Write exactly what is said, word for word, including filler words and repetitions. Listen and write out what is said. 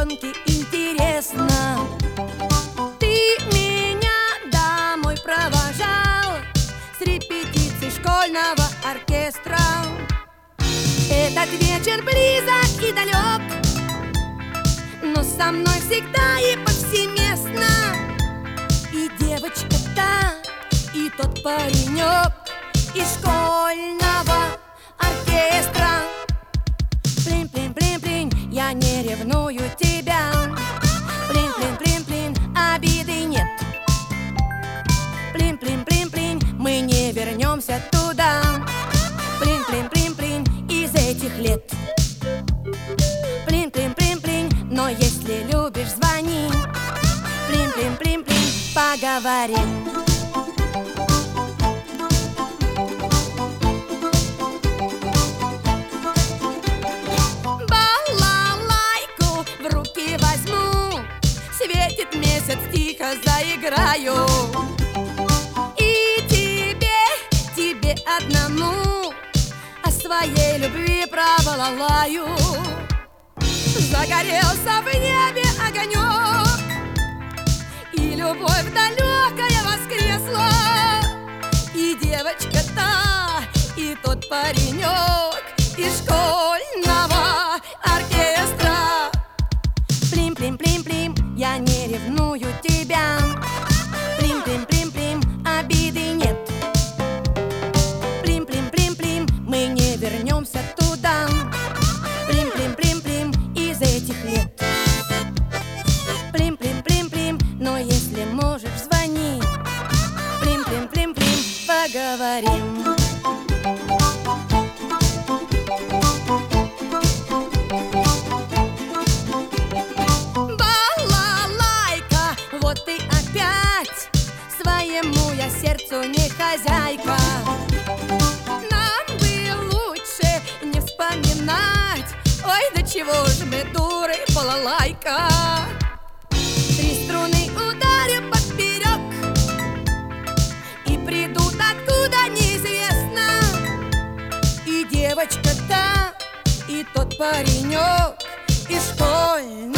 девчонке интересно. Ты меня домой провожал с репетицией школьного оркестра. Этот вечер близок и далек, но со мной всегда и повсеместно. И девочка-то, и тот паренек из школьного оркестра. Плин-плин-плин-плин, я не ревную тебя. Плин-плин-плин-плин, обиды нет. Плин-плин-плин-плин, мы не вернемся туда. Плин-плин-плин-плин, из этих лет. Плин-плин-плин-плин, но если любишь, звони. Плин-плин-плин-плин, поговорим. Балалайку в руки возьму, светит месяц, тихо заиграю. И тебе, тебе одному о своей любви пробалалаю. Загорелся в небе огонек, и любовь далекая воскресла. И девочка-то, и тот паренек из школьного оркестра. Плим-плим-плим-плим, я не ревную тебя. Плим-плим-плим-плим, обиды нет. Плим-плим-плим-плим, мы не вернемся туда. Плим-плим-плим-плим, из этих лет. Плим-плим-плим-плим, но если можешь, звони. Плим-плим-плим-плим, поговорим. Балалайка, вот ты опять, своему я сердцу не хозяйка. Нам бы лучше не вспоминать. Ой, да чего ж мы дуры, балалайка. Три струны ударю поперек, и придут откуда неизвестно. И девочка-то, и тот паренек из школьного